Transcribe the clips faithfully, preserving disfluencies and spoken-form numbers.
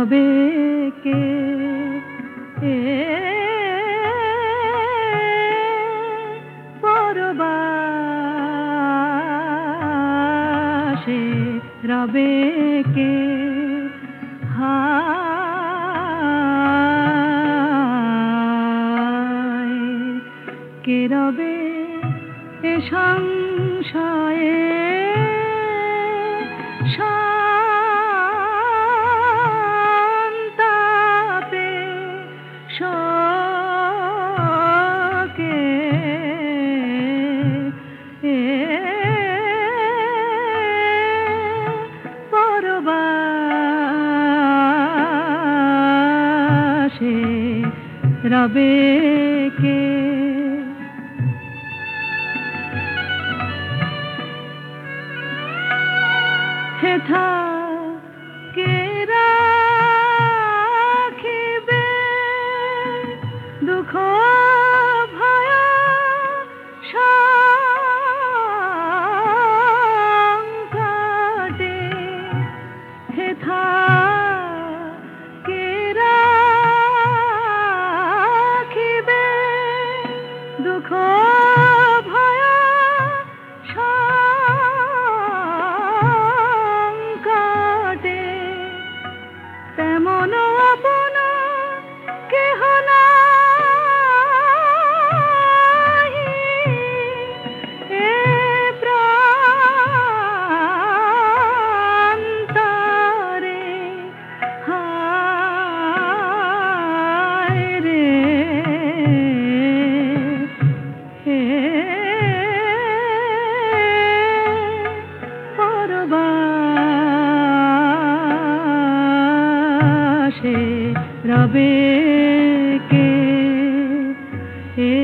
রবে কে এ পরবাসে রবে কে হায় কে রবে এ সংশয়ে সন্তাপে শোকে এ পরবাসে রবে কে হেথা কে রাখিবে দুঃখ ভয় সংকটে হেথা কে রাখিবে দুঃখ ভয় তেমন আপন কেহ নাহি এ প্রান্তরে হায় রে হে পরবাসে রবে কে এ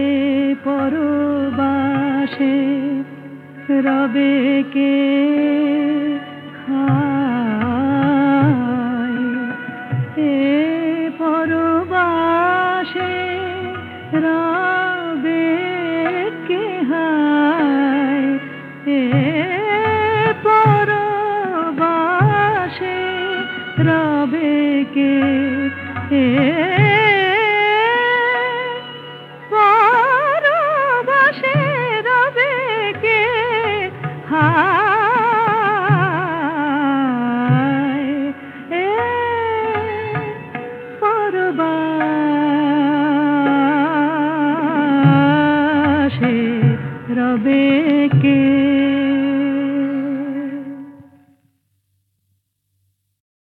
পরবাসে রবে কে হায় এ পরবাসে রবে কে হায় এ পরবাসে রবে কে এ পরবাসে রবে কে হায় এ পরবাসে রবে কে।